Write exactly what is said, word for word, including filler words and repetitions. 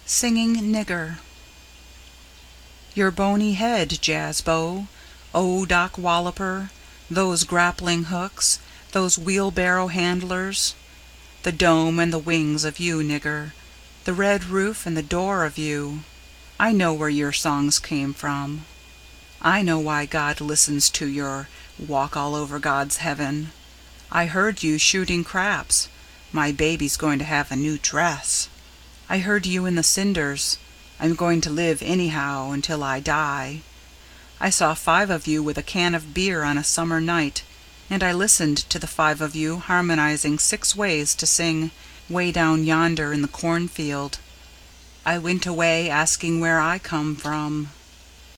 Singing Nigger. Your bony head, Jazzbo, O Doc Walloper, those grappling hooks, those wheelbarrow handlers, the dome and the wings of you, nigger, the red roof and the door of you, I know where your songs came from. I know why God listens to your Walk All Over God's Heaven. I heard you shooting craps. My baby's going to have a new dress. I heard you in the cinders. I'm going to live anyhow until I die. I saw five of you with a can of beer on a summer night, and I listened to the five of you harmonizing six ways to sing Way Down Yonder in the Cornfield. I went away asking where I come from.